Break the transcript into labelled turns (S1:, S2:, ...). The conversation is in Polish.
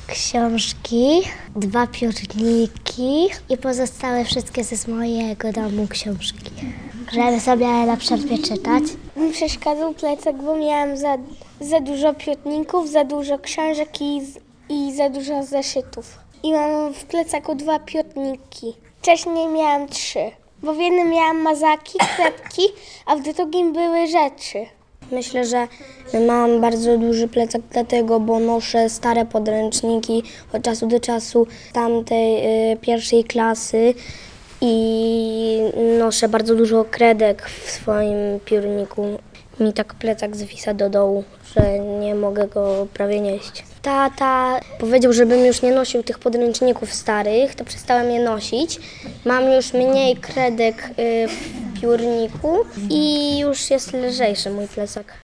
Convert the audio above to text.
S1: książki, 2 piórniki i pozostałe wszystkie z mojego domu książki, żeby sobie na przerwie czytać.
S2: Mi przeszkadzał plecak, bo miałam za dużo piórników, za dużo książek i za dużo zeszytów. I mam w plecaku 2 piórniki. Wcześniej miałam 3, bo w jednym miałam mazaki, kredki, a w drugim były rzeczy.
S3: Myślę, że mam bardzo duży plecak dlatego, bo noszę stare podręczniki od czasu do czasu tamtej pierwszej klasy i noszę bardzo dużo kredek w swoim piórniku. Mi tak plecak zwisa do dołu, że nie mogę go prawie nieść. Tata powiedział, żebym już nie nosił tych podręczników starych, to przestałem je nosić. Mam już mniej kredek w piórniku i już jest lżejszy mój plecak.